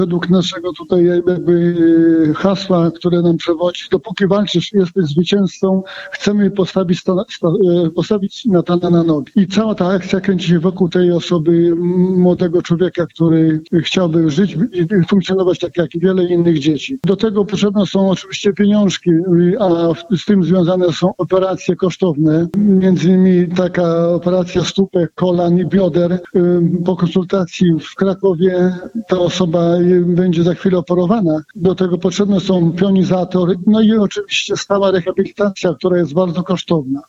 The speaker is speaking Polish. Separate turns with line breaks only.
Według naszego tutaj jakby hasła, które nam przewodzi, dopóki walczysz, jesteś zwycięzcą, chcemy postawić Natana na nogi. I cała ta akcja kręci się wokół tej osoby, młodego człowieka, który chciałby żyć i funkcjonować tak jak wiele innych dzieci. Do tego potrzebne są oczywiście pieniążki, a z tym związane są operacje kosztowne. Między innymi taka operacja stópek, kolan i bioder. Po konsultacji w Krakowie ta osoba będzie za chwilę operowana. Do tego potrzebne są pionizator, no i oczywiście stała rehabilitacja, która jest bardzo kosztowna.